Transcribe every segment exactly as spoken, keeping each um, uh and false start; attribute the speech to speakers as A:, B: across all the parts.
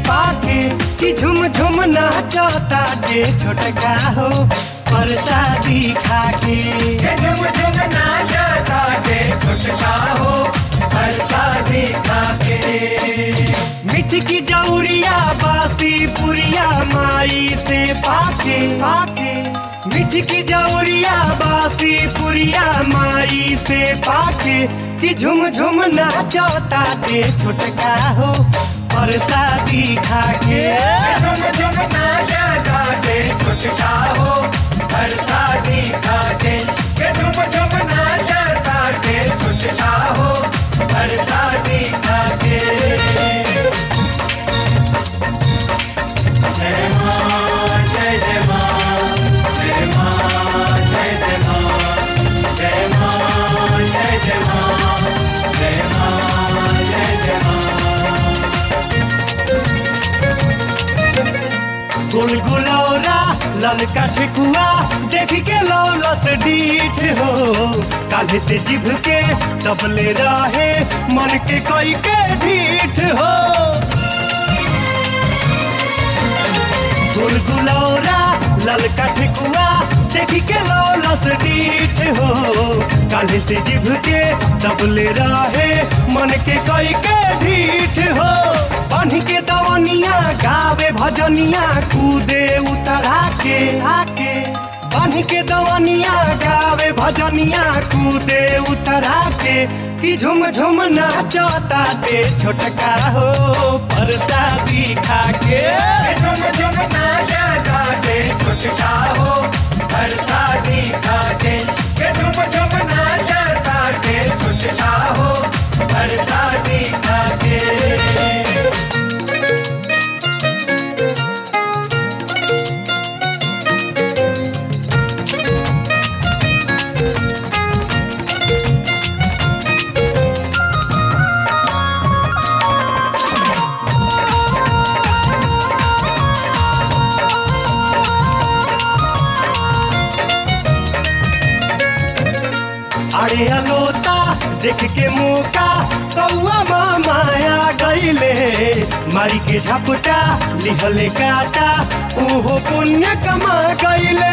A: पाके कि झुम झुम नाचता के छोटका हो प्रसादी खाके।
B: झुम झुम नाचता के छोटका हो प्रसादी खाके।
A: मिठ की जौरिया बासी पुरिया माई से पाके पाके मिठ की जौरिया बासी पुरिया माई से पाके कि झुम झुम नाचता के छोटका हो प्रसादी खाके।
B: झुम झुम नाचता के छोटका हो प्रसादी खाके। झुम झुम नाचता के छोटका हो प्रसादी खाके। जय मां जय जय मां जय मां जय जय मां जय मां जय जय मां जय मां जय जय मां।
A: गुलगुलौरा ललका ठेकुआ देख के लौलस डीठ हो काले से जिभ के तबले रहे मन के कोई के ढीठ हो। गुलगुलौरा ललका ठेकुआ देख के लौलस डीठ हो काले से जिभ के तबले रहे मन के कोई के ढीठ हो। बन के दवनिया गावे भजनिया कूदे उतरा के आके बन के दवनिया गावे भजनिया कूदे उतरा के कि झुम झुम नाचता ते छोटका हो प्रसादी खाके।
B: झुम झुम नाचता के छोटका हो प्रसादी खाके। झुम झुम नाचता के छोटका हो प्रसादी खाके।
A: अरे अलोता देख के मौका कौआ माया गईले मारी के झपटा लिहले काटा ओहो पुण्य कमा गईले।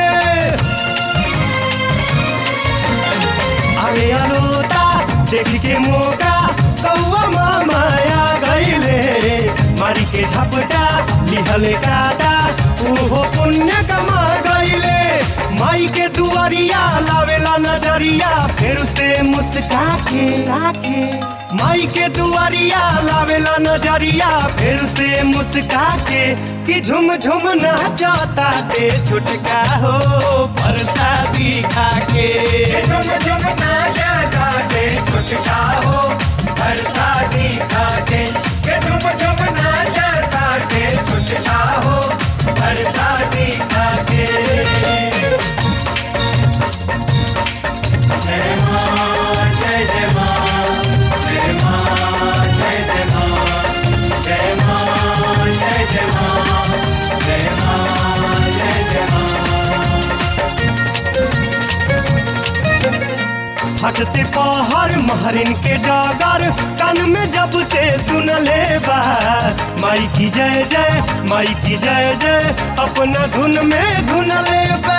A: अरे अलोता देख के मौका कौआ माया गईले मारी के झपटा लिहले काटा ओहो पुण्य कमा गईले। माई के दुआरिया लावेला नजरिया फिर से मुस्का के आके माई के दुआरिया लावेला नजरिया फिर से मुस्का के कि झुम झुम नाचता ते छोटका हो प्रसादी खाके।
B: झुम झुम नाचता के छोटका हो प्रसादी खाके। झुम झुम नाचता के छोटका हो प्रसादी खाके। जय मां जय जय मां जय मां जय जय मां जय मां जय जय मां जय मां जय जय मां।
A: हटते पहर महरिन के डगर कान में जब से सुन ले बा माई की जय जय माई की जय जय अपना धुन में धुन ले बा।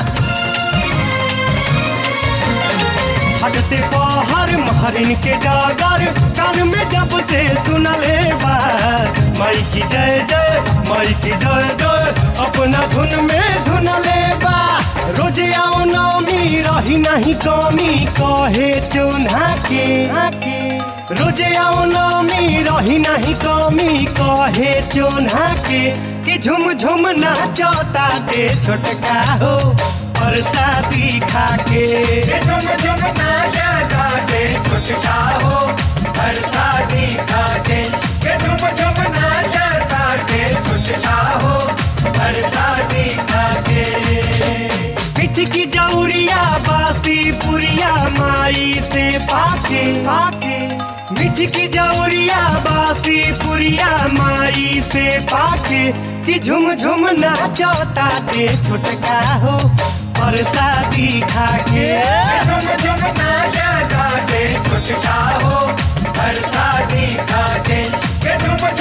A: हटते पहर महरिन के डगर कान में जब से सुन ले बा माई की जय जय माई की जय जय अपना धुन में धुन ले बा। रोज आओ नौमी रही नहीं कमी कहे चुन्हा के आके रोज आओ नौमी रही नहीं कमी कहे चुन्हा के कि झुम झुम नाचता ते छोटका हो प्रसादी खाके।
B: झुम झुम नाचता के छोटका हो प्रसादी खाके। झुम झुम नाचता के छोटका हो प्रसादी खाके।
A: मिठ की जौरिया बासी पुरिया माई से पाके पाके मिठ की जौरिया बासी पुरिया माई से पाके कि झुम झुम नाचता ते छोटका हो प्रसादी खाके।
B: झुम झुम नाचता के छोटका हो प्रसादी खाके। झुम